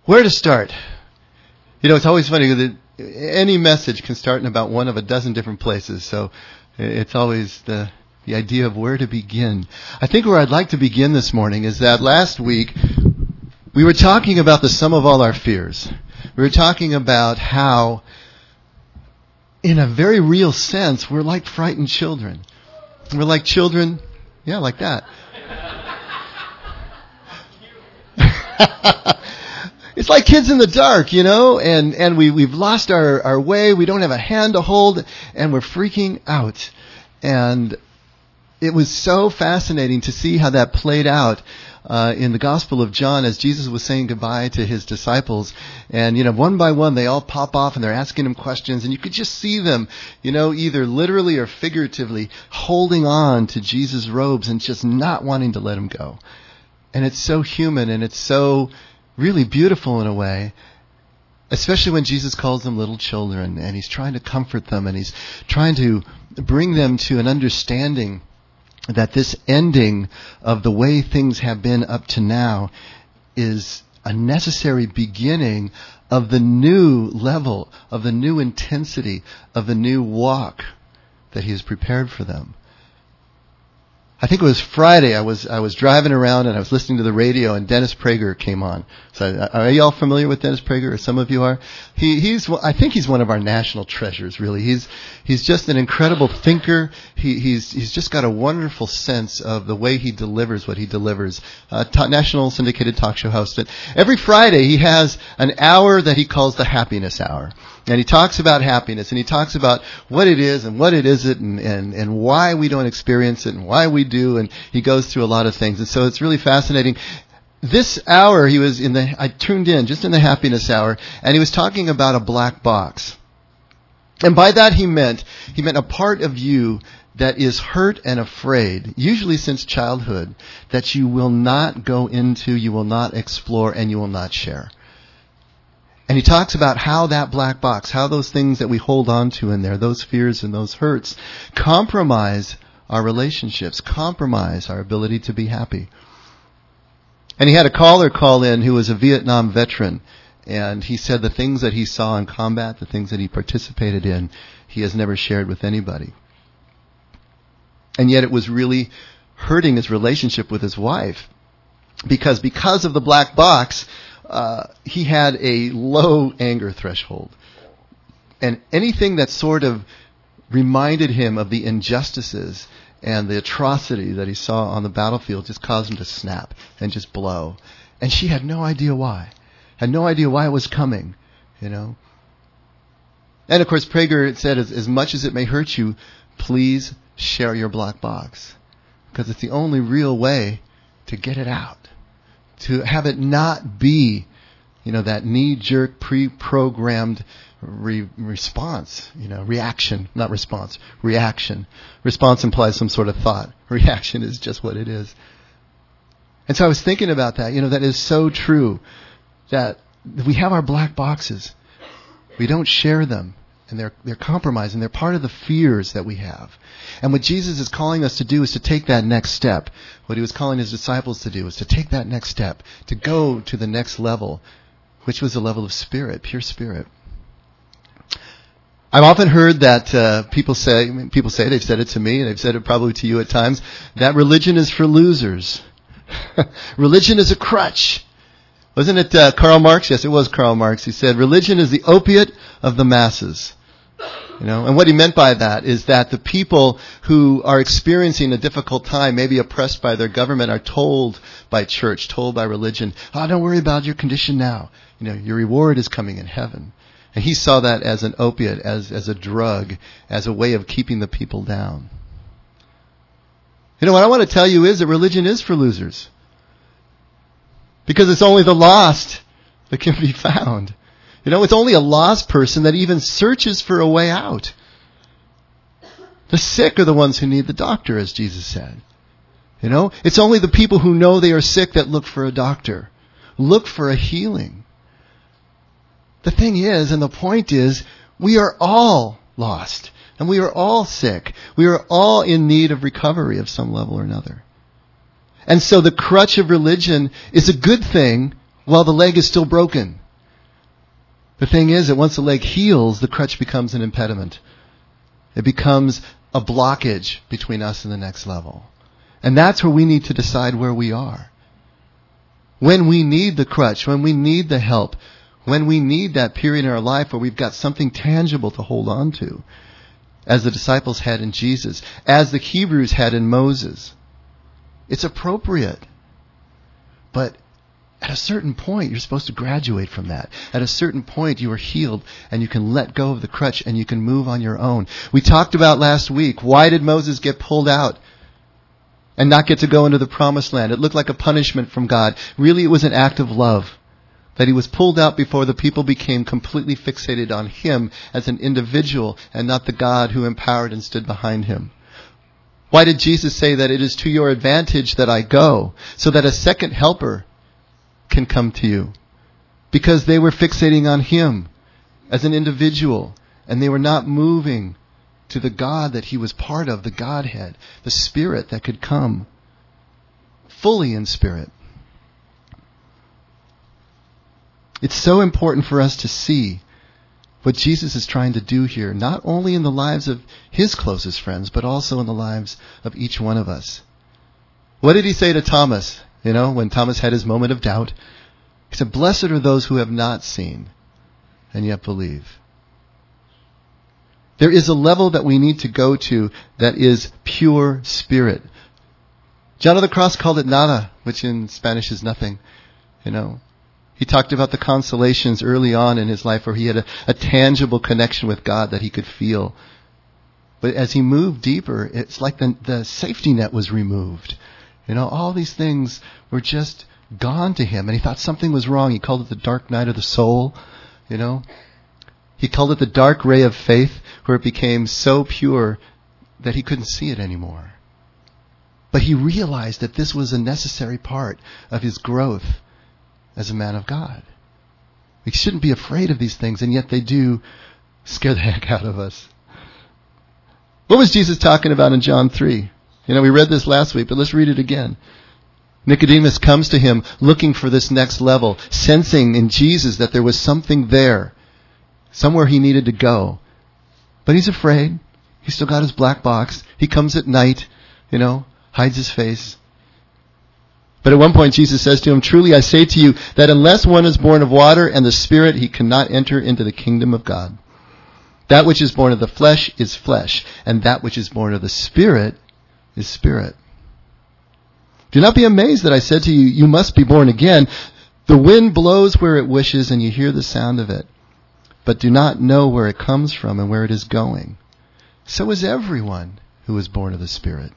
Where to start? You know, it's always funny that any message can start in about one of a dozen different places. So it's always the idea of where to begin. I think where I'd like to begin this morning is that last week we were talking about the sum of all our fears. We were talking about how, in a very real sense, we're like frightened children. We're like children, yeah, like that. It's like kids in the dark, you know, and we've lost our way. We don't have a hand to hold, and we're freaking out. And it was so fascinating to see how that played out in the Gospel of John as Jesus was saying goodbye to his disciples. And, you know, one by one they all pop off and they're asking him questions, and you could just see them, you know, either literally or figuratively holding on to Jesus' robes and just not wanting to let him go. And it's so human, and it's so really beautiful in a way, especially when Jesus calls them little children, and he's trying to comfort them, and he's trying to bring them to an understanding that this ending of the way things have been up to now is a necessary beginning of the new level, of the new intensity, of the new walk that he has prepared for them. I think it was Friday. I was driving around and I was listening to the radio, and Dennis Prager came on. So are you all familiar with Dennis Prager? Or some of you are. I think he's one of our national treasures. Really, he's just an incredible thinker. He's just got a wonderful sense of the way he delivers what he delivers. National syndicated talk show host. And every Friday he has an hour that he calls the Happiness Hour. And he talks about happiness, and he talks about what it is and what it isn't, and why we don't experience it and why we do, and he goes through a lot of things. And so it's really fascinating. This hour I tuned in just in the Happiness Hour, and he was talking about a black box. And by that he meant a part of you that is hurt and afraid, usually since childhood, that you will not go into, you will not explore, and you will not share. And he talks about how that black box, how those things that we hold on to in there, those fears and those hurts, compromise our relationships, compromise our ability to be happy. And he had a caller call in who was a Vietnam veteran, and he said the things that he saw in combat, the things that he participated in, he has never shared with anybody. And yet it was really hurting his relationship with his wife, because of the black box, he had a low anger threshold. And anything that sort of reminded him of the injustices and the atrocity that he saw on the battlefield just caused him to snap and just blow. And she had no idea why. Had no idea why it was coming, you know. And of course, Prager said, as much as it may hurt you, please share your black box. Because it's the only real way to get it out. To have it not be, you know, that knee-jerk, pre-programmed response, you know, reaction, not response, reaction. Response implies some sort of thought. Reaction is just what it is. And so I was thinking about that, you know, that is so true, that we have our black boxes. We don't share them, and they're compromised, and they're part of the fears that we have. And what Jesus is calling us to do is to take that next step. What he was calling his disciples to do is to take that next step, to go to the next level, which was the level of spirit, pure spirit. I've often heard that people say, they've said it to me, and they've said it probably to you at times, that religion is for losers. Religion is a crutch. Wasn't it Karl Marx? Yes, it was Karl Marx. He said, religion is the opiate of the masses. You know, and what he meant by that is that the people who are experiencing a difficult time, maybe oppressed by their government, are told by church, told by religion, don't worry about your condition now. You know, your reward is coming in heaven. And he saw that as an opiate, as a drug, as a way of keeping the people down. You know, what I want to tell you is that religion is for losers. Because it's only the lost that can be found. You know, it's only a lost person that even searches for a way out. The sick are the ones who need the doctor, as Jesus said. You know, it's only the people who know they are sick that look for a doctor, look for a healing. The thing is, and the point is, we are all lost, and we are all sick. We are all in need of recovery of some level or another. And so the crutch of religion is a good thing while the leg is still broken. The thing is that once the leg heals, the crutch becomes an impediment. It becomes a blockage between us and the next level. And that's where we need to decide where we are. When we need the crutch, when we need the help, when we need that period in our life where we've got something tangible to hold on to, as the disciples had in Jesus, as the Hebrews had in Moses, it's appropriate. But at a certain point, you're supposed to graduate from that. At a certain point, you are healed and you can let go of the crutch and you can move on your own. We talked about last week, why did Moses get pulled out and not get to go into the promised land? It looked like a punishment from God. Really, it was an act of love. That he was pulled out before the people became completely fixated on him as an individual and not the God who empowered and stood behind him. Why did Jesus say that it is to your advantage that I go, so that a second helper can come to you? Because they were fixating on him as an individual, and they were not moving to the God that he was part of, the Godhead, the Spirit that could come fully in spirit. It's so important for us to see what Jesus is trying to do here, not only in the lives of his closest friends, but also in the lives of each one of us. What did he say to Thomas, when Thomas had his moment of doubt? He said, "Blessed are those who have not seen and yet believe." There is a level that we need to go to that is pure spirit. John of the Cross called it nada, which in Spanish is nothing, He talked about the consolations early on in his life where he had a tangible connection with God that he could feel. But as he moved deeper, it's like the safety net was removed. All these things were just gone to him, and he thought something was wrong. He called it the dark night of the soul, He called it the dark ray of faith, where it became so pure that he couldn't see it anymore. But he realized that this was a necessary part of his growth as a man of God. We shouldn't be afraid of these things, and yet they do scare the heck out of us. What was Jesus talking about in John 3? We read this last week, but let's read it again. Nicodemus comes to him looking for this next level, sensing in Jesus that there was something there, somewhere he needed to go. But he's afraid. He's still got his black box. He comes at night, hides his face. But at one point Jesus says to him, "Truly I say to you that unless one is born of water and the Spirit, he cannot enter into the kingdom of God. That which is born of the flesh is flesh, and that which is born of the Spirit is spirit. Do not be amazed that I said to you, you must be born again. The wind blows where it wishes, and you hear the sound of it, but do not know where it comes from and where it is going. So is everyone who is born of the Spirit."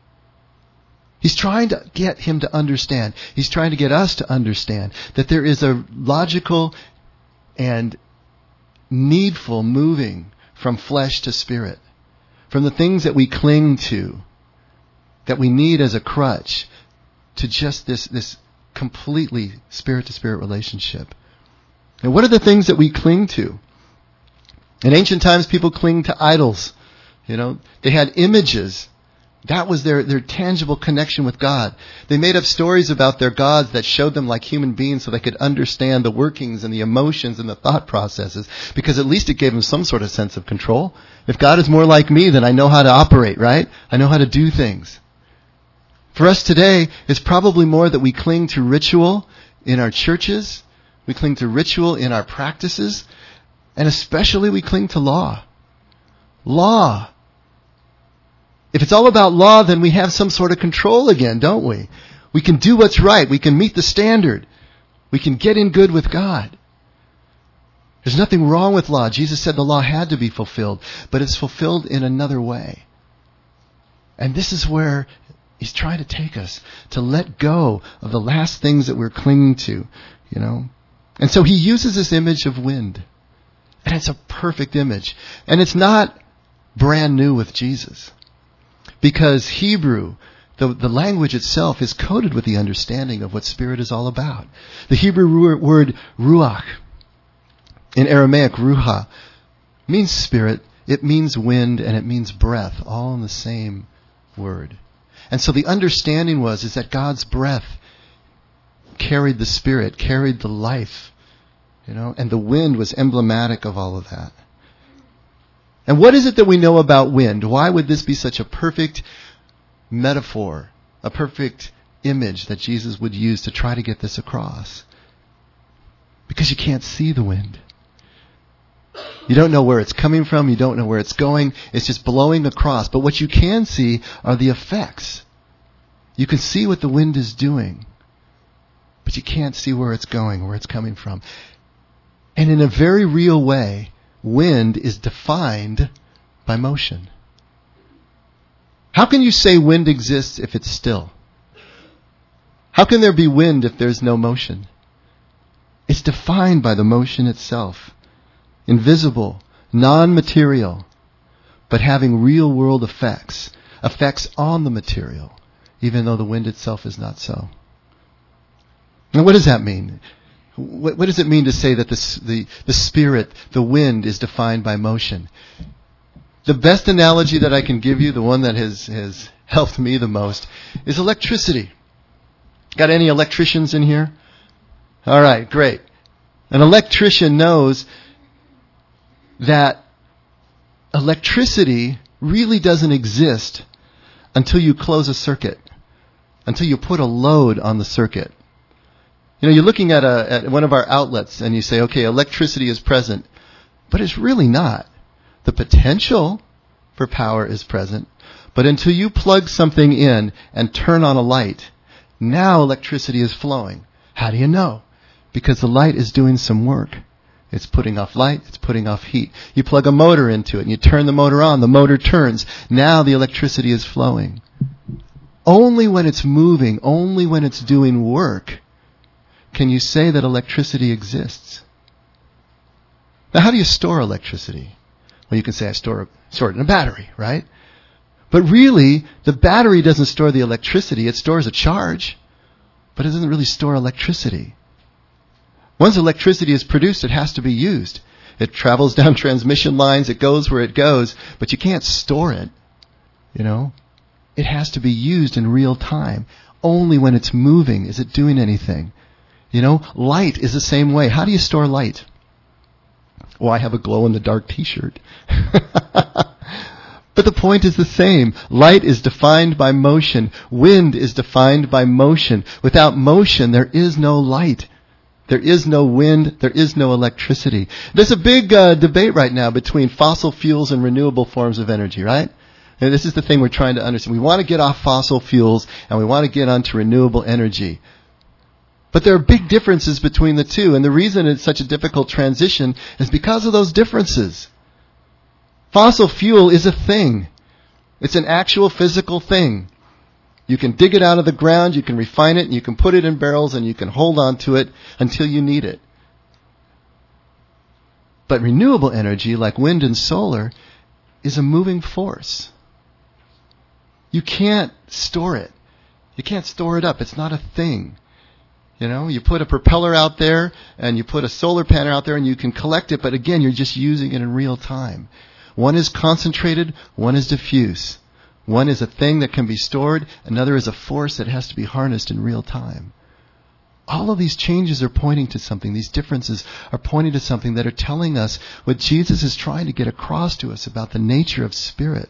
He's trying to get him to understand. He's trying to get us to understand that there is a logical and needful moving from flesh to spirit, from the things that we cling to, that we need as a crutch, to just this completely spirit-to-spirit relationship. And what are the things that we cling to? In ancient times, people clinged to idols. They had images. That was their tangible connection with God. They made up stories about their gods that showed them like human beings so they could understand the workings and the emotions and the thought processes, because at least it gave them some sort of sense of control. If God is more like me, then I know how to operate, right? I know how to do things. For us today, it's probably more that we cling to ritual in our churches, we cling to ritual in our practices, and especially we cling to law. Law. If it's all about law, then we have some sort of control again, don't we? We can do what's right. We can meet the standard. We can get in good with God. There's nothing wrong with law. Jesus said the law had to be fulfilled, but it's fulfilled in another way. And this is where he's trying to take us, to let go of the last things that we're clinging to, And so he uses this image of wind. And it's a perfect image. And it's not brand new with Jesus. Because Hebrew, the language itself, is coded with the understanding of what spirit is all about. The Hebrew word ruach, in Aramaic ruha, means spirit, it means wind, and it means breath, all in the same word. And so the understanding is that God's breath carried the Spirit, carried the life, and the wind was emblematic of all of that. And what is it that we know about wind? Why would this be such a perfect metaphor, a perfect image that Jesus would use to try to get this across? Because you can't see the wind. You don't know where it's coming from. You don't know where it's going. It's just blowing across. But what you can see are the effects. You can see what the wind is doing. But you can't see where it's going, where it's coming from. And in a very real way, wind is defined by motion. How can you say wind exists if it's still? How can there be wind if there's no motion? It's defined by the motion itself. Invisible, non-material, but having real-world effects on the material, even though the wind itself is not so. Now, what does that mean? What does it mean to say that the Spirit, the wind, is defined by motion? The best analogy that I can give you, the one that has helped me the most, is electricity. Got any electricians in here? All right, great. An electrician knows that electricity really doesn't exist until you close a circuit, until you put a load on the circuit. You're looking at one of our outlets and you say, okay, electricity is present, but it's really not. The potential for power is present, but until you plug something in and turn on a light, now electricity is flowing. How do you know? Because the light is doing some work. It's putting off light, it's putting off heat. You plug a motor into it and you turn the motor on, the motor turns. Now the electricity is flowing. Only when it's moving, only when it's doing work, can you say that electricity exists. Now, how do you store electricity? Well, you can say I store it in a battery, right? But really, the battery doesn't store the electricity. It stores a charge, but it doesn't really store electricity. Once electricity is produced, it has to be used. It travels down transmission lines, it goes where it goes, but you can't store it. It has to be used in real time. Only when it's moving is it doing anything. Light is the same way. How do you store light? Well, I have a glow-in-the-dark t-shirt. But the point is the same. Light is defined by motion. Wind is defined by motion. Without motion, there is no light. There is no wind. There is no electricity. There's a big debate right now between fossil fuels and renewable forms of energy, right? And this is the thing we're trying to understand. We want to get off fossil fuels and we want to get onto renewable energy. But there are big differences between the two, and the reason it's such a difficult transition is because of those differences. Fossil fuel is a thing. It's an actual physical thing. You can dig it out of the ground, you can refine it, and you can put it in barrels, and you can hold on to it until you need it. But renewable energy, like wind and solar, is a moving force. You can't store it. You can't store it up. It's not a thing. You put a propeller out there and you put a solar panel out there and you can collect it, but again, you're just using it in real time. One is concentrated, one is diffuse. One is a thing that can be stored, another is a force that has to be harnessed in real time. All of these changes are pointing to something. These differences are pointing to something that are telling us what Jesus is trying to get across to us about the nature of spirit.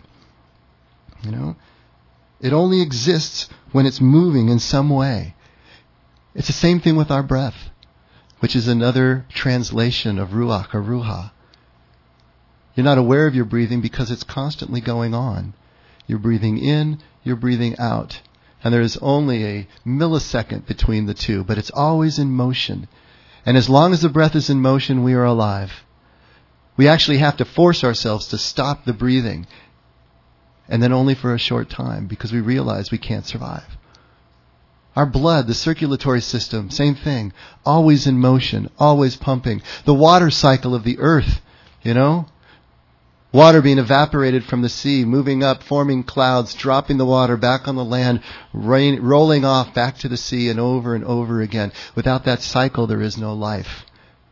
It only exists when it's moving in some way. It's the same thing with our breath, which is another translation of ruach or ruha. You're not aware of your breathing because it's constantly going on. You're breathing in, you're breathing out. And there is only a millisecond between the two, but it's always in motion. And as long as the breath is in motion, we are alive. We actually have to force ourselves to stop the breathing, and then only for a short time, because we realize we can't survive. Our blood, the circulatory system, same thing. Always in motion, always pumping. The water cycle of the earth, Water being evaporated from the sea, moving up, forming clouds, dropping the water back on the land, rolling off back to the sea and over again. Without that cycle, there is no life.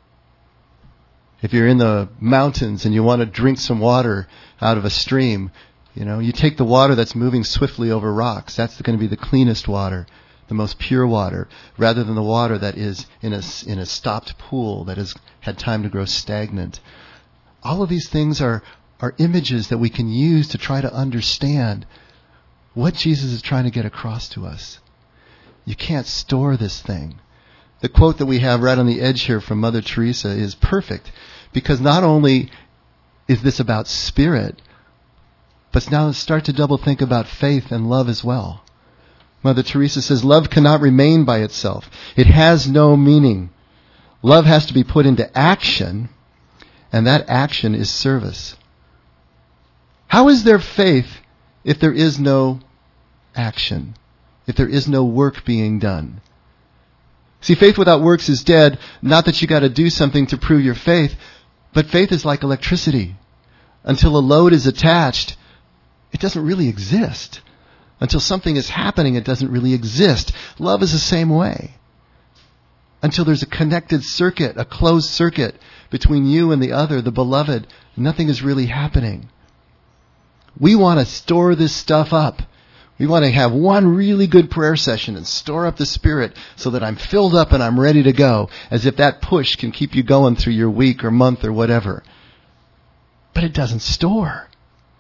If you're in the mountains and you want to drink some water out of a stream, you take the water that's moving swiftly over rocks. That's going to be the cleanest water. the most pure water, rather than the water that is in a stopped pool that has had time to grow stagnant. All of these things are images that we can use to try to understand what Jesus is trying to get across to us. You can't store this thing. The quote that we have right on the edge here from Mother Teresa is perfect, because not only is this about spirit, but now start to double think about faith and love as well. Mother Teresa says, love cannot remain by itself. It has no meaning. Love has to be put into action, and that action is service. How is there faith if there is no action? If there is no work being done? See, faith without works is dead. Not that you got to do something to prove your faith, but faith is like electricity. Until a load is attached, it doesn't really exist. Until something is happening, it doesn't really exist. Love is the same way. Until there's a connected circuit, a closed circuit between you and the other, the beloved, nothing is really happening. We want to store this stuff up. We want to have one really good prayer session and store up the Spirit so that I'm filled up and I'm ready to go, as if that push can keep you going through your week or month or whatever. But it doesn't store.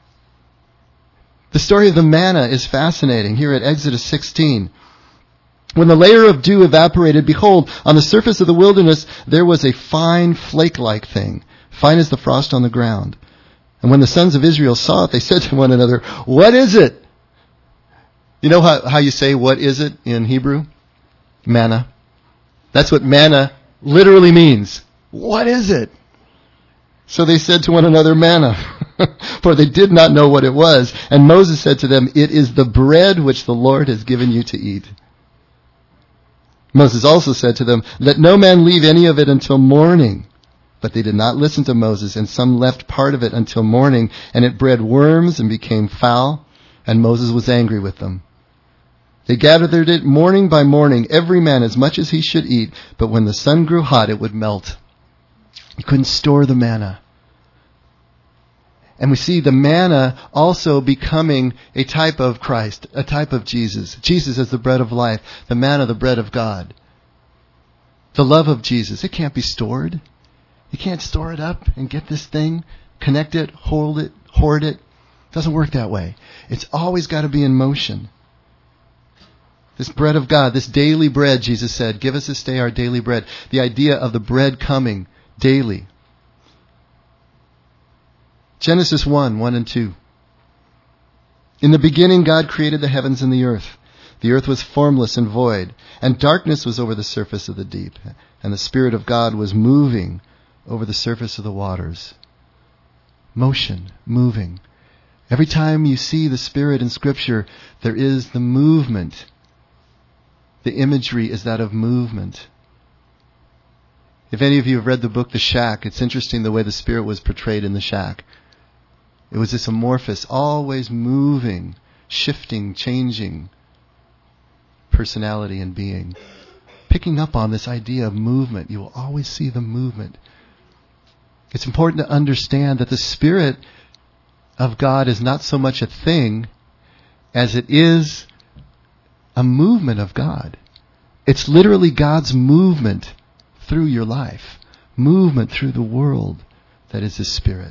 The story of the manna is fascinating here at Exodus 16. When the layer of dew evaporated, behold, on the surface of the wilderness there was a fine flake-like thing, fine as the frost on the ground. And when the sons of Israel saw it, they said to one another, "What is it?" You know how you say, "What is it?" in Hebrew? Manna. That's what manna literally means. What is it? So they said to one another, "Manna," for they did not know what it was. And Moses said to them, "It is the bread which the Lord has given you to eat." Moses also said to them, "Let no man leave any of it until morning." But they did not listen to Moses, and some left part of it until morning, and it bred worms and became foul, and Moses was angry with them. They gathered it morning by morning, every man as much as he should eat, but when the sun grew hot, it would melt. You couldn't store the manna. And we see the manna also becoming a type of Christ, a type of Jesus. Jesus as the bread of life, the manna, the bread of God. The love of Jesus, it can't be stored. You can't store it up and get this thing, connect it, hold it, hoard it. It doesn't work that way. It's always got to be in motion. This bread of God, this daily bread, Jesus said, "Give us this day our daily bread." The idea of the bread coming daily. Genesis 1 and 2. In the beginning God created the heavens and the earth. The earth was formless and void, and darkness was over the surface of the deep, and the Spirit of God was moving over the surface of the waters. Motion, moving. Every time you see the Spirit in Scripture, there is the movement. The imagery is that of movement. If any of you have read the book The Shack, it's interesting the way the Spirit was portrayed in The Shack. It was this amorphous, always moving, shifting, changing personality and being. Picking up on this idea of movement, you will always see the movement. It's important to understand that the Spirit of God is not so much a thing as it is a movement of God. It's literally God's movement through your life, movement through the world that is His Spirit.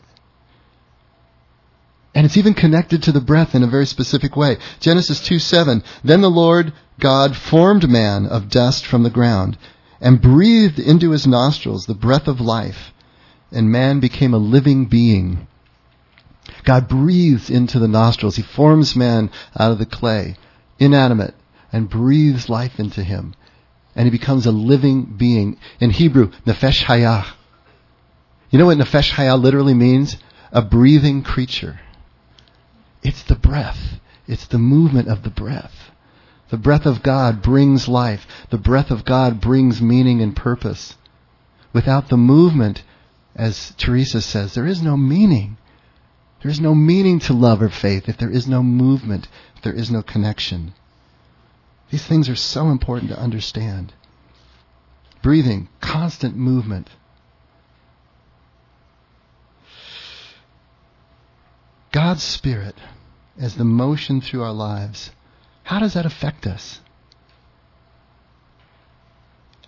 And it's even connected to the breath in a very specific way. Genesis 2:7, "Then the Lord God formed man of dust from the ground and breathed into his nostrils the breath of life, and man became a living being." God breathes into the nostrils. He forms man out of the clay, inanimate, and breathes life into him. And he becomes a living being. In Hebrew, nefesh hayah. You know what nefesh hayah literally means? A breathing creature. It's the breath. It's the movement of the breath. The breath of God brings life. The breath of God brings meaning and purpose. Without the movement, as Teresa says, there is no meaning. There is no meaning to love or faith if there is no movement, if there is no connection. These things are so important to understand. Breathing, constant movement. God's Spirit as the motion through our lives, how does that affect us?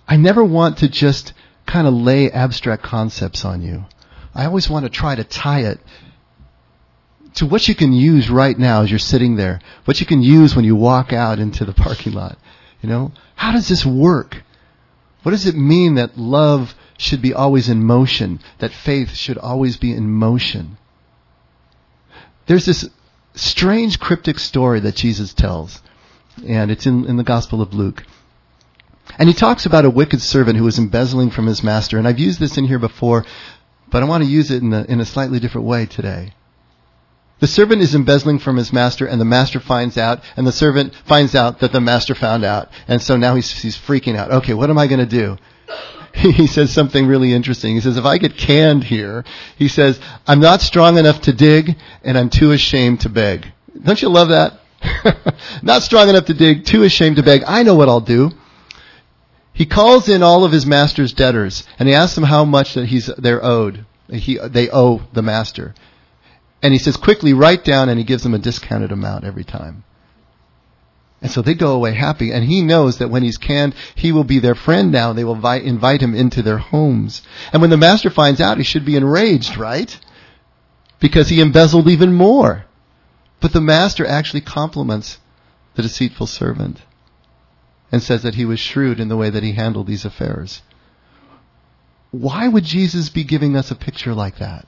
I never want to just kind of lay abstract concepts on you. I always want to try to tie it to what you can use right now as you're sitting there, what you can use when you walk out into the parking lot. How does this work? What does it mean that love should be always in motion, that faith should always be in motion? There's this strange cryptic story that Jesus tells, and it's in the Gospel of Luke. And he talks about a wicked servant who was embezzling from his master, and I've used this in here before, but I want to use it in a slightly different way today. The servant is embezzling from his master, and the master finds out, and the servant finds out that the master found out. And so now he's freaking out. Okay, what am I going to do? He says something really interesting. He says, if I get canned here, he says, I'm not strong enough to dig, and I'm too ashamed to beg. Don't you love that? Not strong enough to dig, too ashamed to beg. I know what I'll do. He calls in all of his master's debtors, and he asks them how much that they're owed. They owe the master. And he says, quickly write down, and he gives them a discounted amount every time. And so they go away happy, and he knows that when he's canned, he will be their friend now. They will invite him into their homes. And when the master finds out, he should be enraged, right? Because he embezzled even more. But the master actually compliments the deceitful servant and says that he was shrewd in the way that he handled these affairs. Why would Jesus be giving us a picture like that?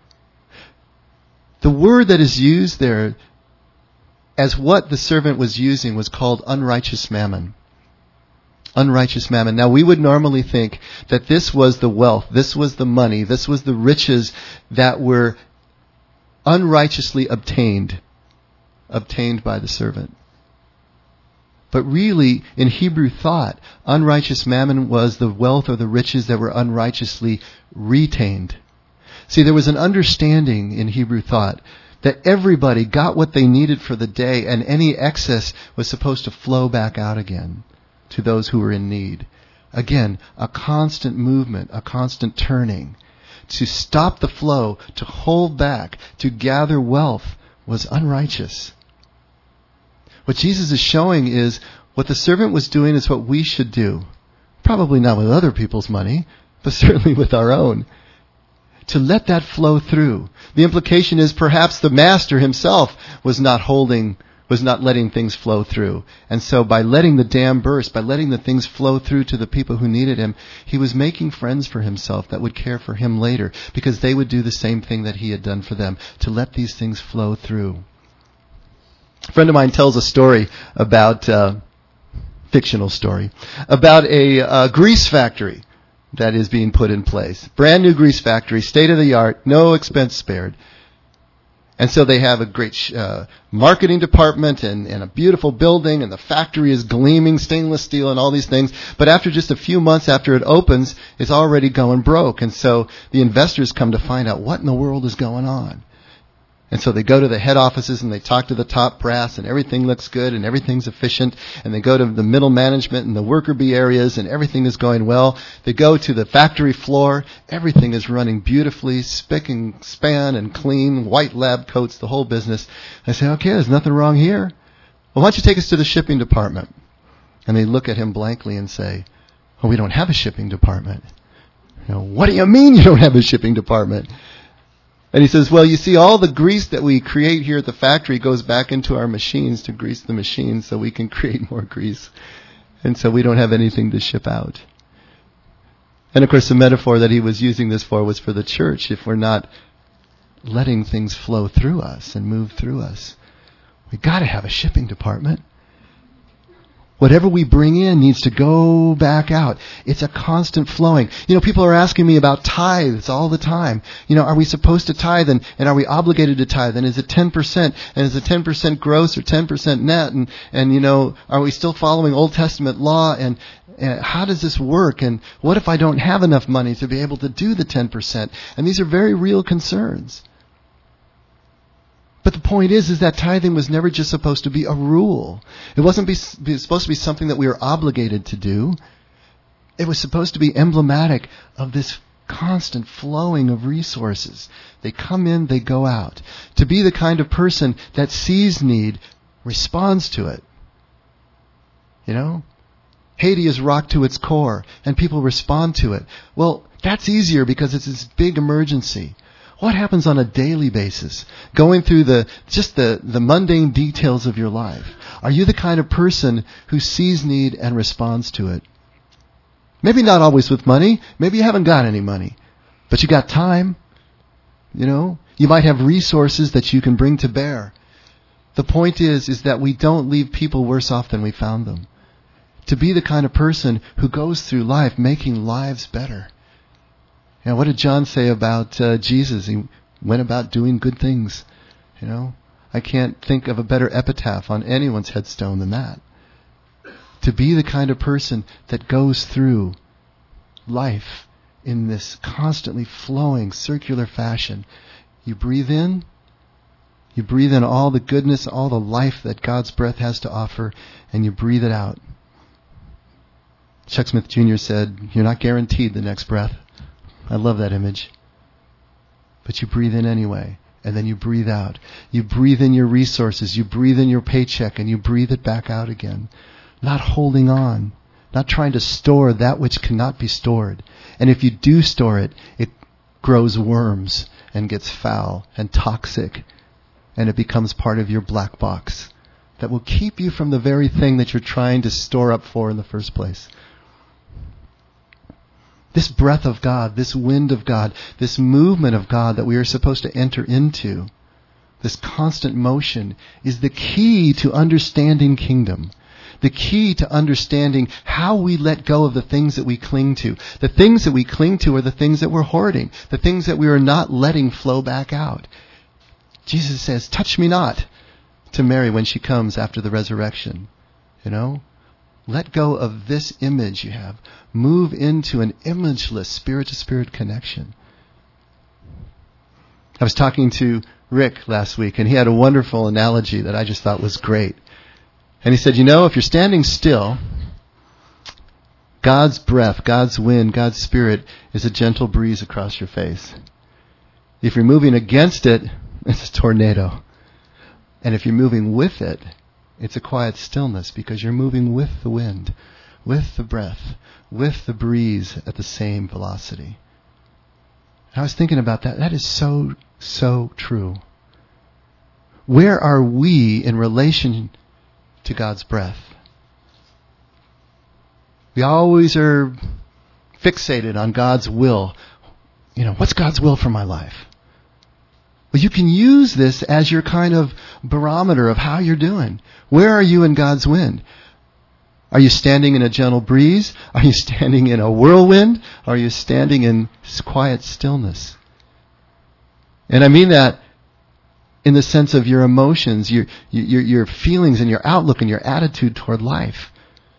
The word that is used there as what the servant was using was called unrighteous mammon. Unrighteous mammon. Now we would normally think that this was the wealth, this was the money, this was the riches that were unrighteously obtained by the servant. But really, in Hebrew thought, unrighteous mammon was the wealth or the riches that were unrighteously retained. See, there was an understanding in Hebrew thought that everybody got what they needed for the day, and any excess was supposed to flow back out again to those who were in need. Again, a constant movement, a constant turning. To stop the flow, to hold back, to gather wealth was unrighteous. What Jesus is showing is what the servant was doing is what we should do. Probably not with other people's money, but certainly with our own. To let that flow through. The implication is perhaps the master himself was not letting things flow through. And so by letting the dam burst, by letting the things flow through to the people who needed him, he was making friends for himself that would care for him later, because they would do the same thing that he had done for them, to let these things flow through. A friend of mine tells a story about, fictional story, about a grease factory that is being put in place. Brand new grease factory, state of the art, no expense spared. And so they have a great marketing department and a beautiful building, and the factory is gleaming, stainless steel and all these things. But after just a few months after it opens, it's already going broke. And so the investors come to find out what in the world is going on. And so they go to the head offices and they talk to the top brass, and everything looks good and everything's efficient. And they go to the middle management and the worker bee areas, and everything is going well. They go to the factory floor. Everything is running beautifully, spick and span and clean, white lab coats, the whole business. I say, okay, there's nothing wrong here. Well, why don't you take us to the shipping department? And they look at him blankly and say, oh, we don't have a shipping department. What do you mean you don't have a shipping department? And he says, well, you see, all the grease that we create here at the factory goes back into our machines to grease the machines so we can create more grease. And so we don't have anything to ship out. And of course, the metaphor that he was using this for was for the church. If we're not letting things flow through us and move through us, we got to have a shipping department. Whatever we bring in needs to go back out. It's a constant flowing. People are asking me about tithes all the time. Are we supposed to tithe, and are we obligated to tithe? And is it 10%? And is it 10% gross or 10% net? And are we still following Old Testament law? And how does this work? And what if I don't have enough money to be able to do the 10%? And these are very real concerns. But the point is that tithing was never just supposed to be a rule. It wasn't supposed to be something that we were obligated to do. It was supposed to be emblematic of this constant flowing of resources. They come in, they go out. To be the kind of person that sees need, responds to it. Haiti is rocked to its core, and people respond to it. Well, that's easier because it's this big emergency. What happens on a daily basis? Going through the mundane details of your life. Are you the kind of person who sees need and responds to it? Maybe not always with money. Maybe you haven't got any money. But you got time. You might have resources that you can bring to bear. The point is that we don't leave people worse off than we found them. To be the kind of person who goes through life making lives better. And what did John say about Jesus? He went about doing good things. I can't think of a better epitaph on anyone's headstone than that. To be the kind of person that goes through life in this constantly flowing circular fashion. You breathe in all the goodness, all the life that God's breath has to offer, and you breathe it out. Chuck Smith Jr. said, "You're not guaranteed the next breath." I love that image. But you breathe in anyway, and then you breathe out. You breathe in your resources, you breathe in your paycheck, and you breathe it back out again. Not holding on, not trying to store that which cannot be stored. And if you do store it, it grows worms and gets foul and toxic, and it becomes part of your black box that will keep you from the very thing that you're trying to store up for in the first place. This breath of God, this wind of God, this movement of God that we are supposed to enter into, this constant motion, is the key to understanding kingdom. The key to understanding how we let go of the things that we cling to. The things that we cling to are the things that we're hoarding, the things that we are not letting flow back out. Jesus says, "Touch me not," to Mary when she comes after the resurrection. Let go of this image you have. Move into an imageless spirit-to-spirit connection. I was talking to Rick last week, and he had a wonderful analogy that I just thought was great. And he said, if you're standing still, God's breath, God's wind, God's spirit is a gentle breeze across your face. If you're moving against it, it's a tornado. And if you're moving with it, it's a quiet stillness because you're moving with the wind, with the breath, with the breeze at the same velocity. I was thinking about that. That is so, so true. Where are we in relation to God's breath? We always are fixated on God's will. What's God's will for my life? Well, you can use this as your kind of barometer of how you're doing. Where are you in God's wind? Are you standing in a gentle breeze? Are you standing in a whirlwind? Are you standing in quiet stillness? And I mean that in the sense of your emotions, your feelings and your outlook and your attitude toward life.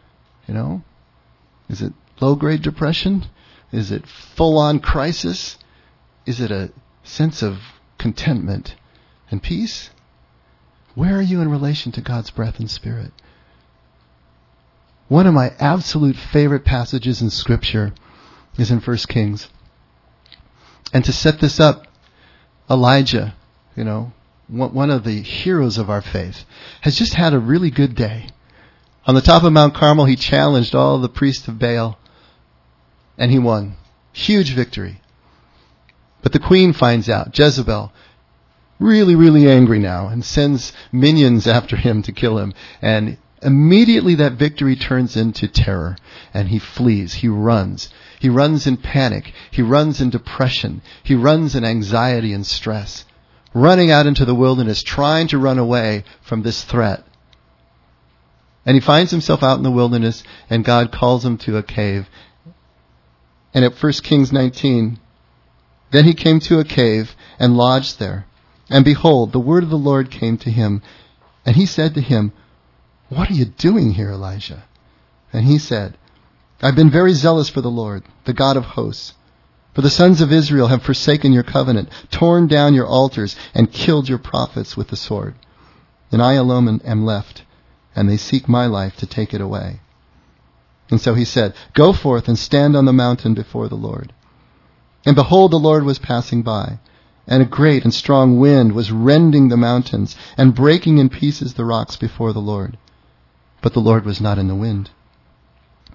Is it low-grade depression? Is it full-on crisis? Is it a sense of contentment and peace? Where are you in relation to God's breath and spirit? One of my absolute favorite passages in Scripture is in 1 Kings. And to set this up, Elijah, one of the heroes of our faith, has just had a really good day. On the top of Mount Carmel, he challenged all the priests of Baal, and he won. Huge victory. But the queen finds out, Jezebel, really, really angry now, and sends minions after him to kill him. And immediately that victory turns into terror, and he flees, he runs. He runs in panic, he runs in depression, he runs in anxiety and stress, running out into the wilderness, trying to run away from this threat. And he finds himself out in the wilderness, and God calls him to a cave. And at 1 Kings 19, then he came to a cave and lodged there. And behold, the word of the Lord came to him. And he said to him, "What are you doing here, Elijah?" And he said, "I've been very zealous for the Lord, the God of hosts. For the sons of Israel have forsaken your covenant, torn down your altars, and killed your prophets with the sword. And I alone am left, and they seek my life to take it away." And so he said, "Go forth and stand on the mountain before the Lord." And behold, the Lord was passing by, and a great and strong wind was rending the mountains and breaking in pieces the rocks before the Lord. But the Lord was not in the wind.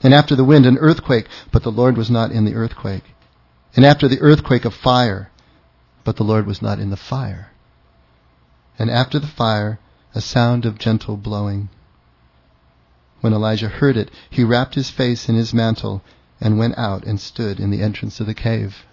And after the wind, an earthquake, but the Lord was not in the earthquake. And after the earthquake, a fire, but the Lord was not in the fire. And after the fire, a sound of gentle blowing. When Elijah heard it, he wrapped his face in his mantle and went out and stood in the entrance of the cave.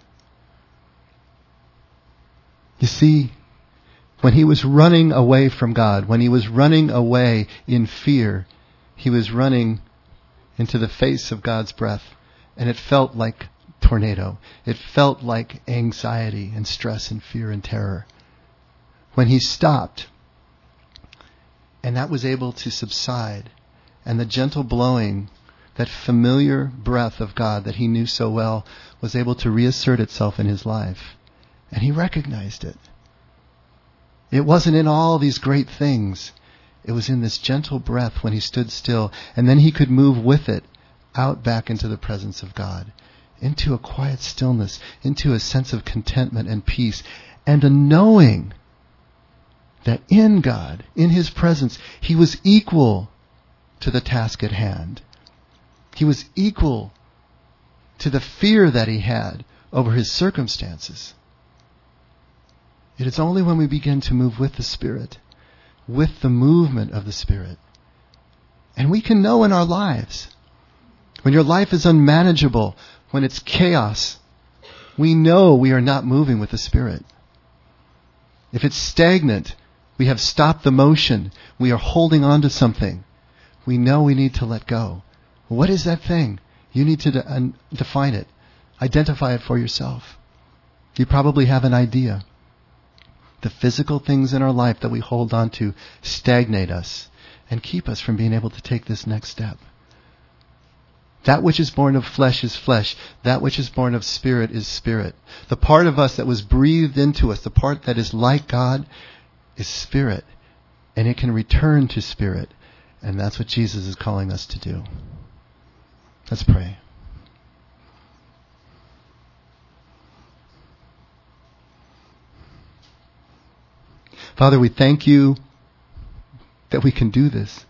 You see, when he was running away from God, when he was running away in fear, he was running into the face of God's breath, and it felt like tornado. It felt like anxiety and stress and fear and terror. When he stopped, and that was able to subside, and the gentle blowing, that familiar breath of God that he knew so well, was able to reassert itself in his life. And he recognized it. It wasn't in all these great things. It was in this gentle breath when he stood still, and then he could move with it out back into the presence of God, into a quiet stillness, into a sense of contentment and peace, and a knowing that in God, in his presence, he was equal to the task at hand. He was equal to the fear that he had over his circumstances. It is only when we begin to move with the Spirit, with the movement of the Spirit. And we can know in our lives, when your life is unmanageable, when it's chaos, we know we are not moving with the Spirit. If it's stagnant, we have stopped the motion, we are holding on to something, we know we need to let go. What is that thing? You need to define it. Identify it for yourself. You probably have an idea. The physical things in our life that we hold on to stagnate us and keep us from being able to take this next step. That which is born of flesh is flesh. That which is born of spirit is spirit. The part of us that was breathed into us, the part that is like God, is spirit. And it can return to spirit. And that's what Jesus is calling us to do. Let's pray. Father, we thank you that we can do this.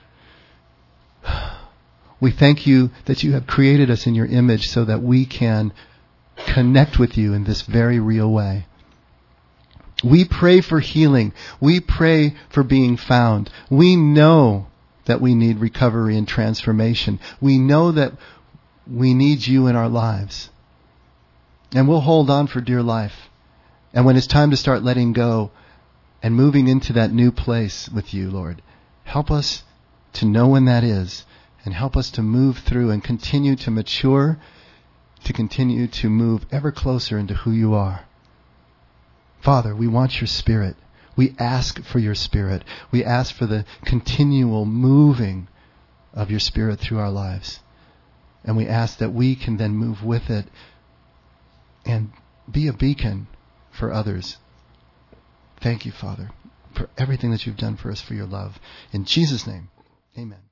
We thank you that you have created us in your image so that we can connect with you in this very real way. We pray for healing. We pray for being found. We know that we need recovery and transformation. We know that we need you in our lives. And we'll hold on for dear life. And when it's time to start letting go and moving into that new place with you, Lord, help us to know when that is, and help us to move through and continue to mature, to continue to move ever closer into who you are. Father, we want your Spirit. We ask for your Spirit. We ask for the continual moving of your Spirit through our lives. And we ask that we can then move with it and be a beacon for others. Thank you, Father, for everything that you've done for us, for your love. In Jesus' name, amen.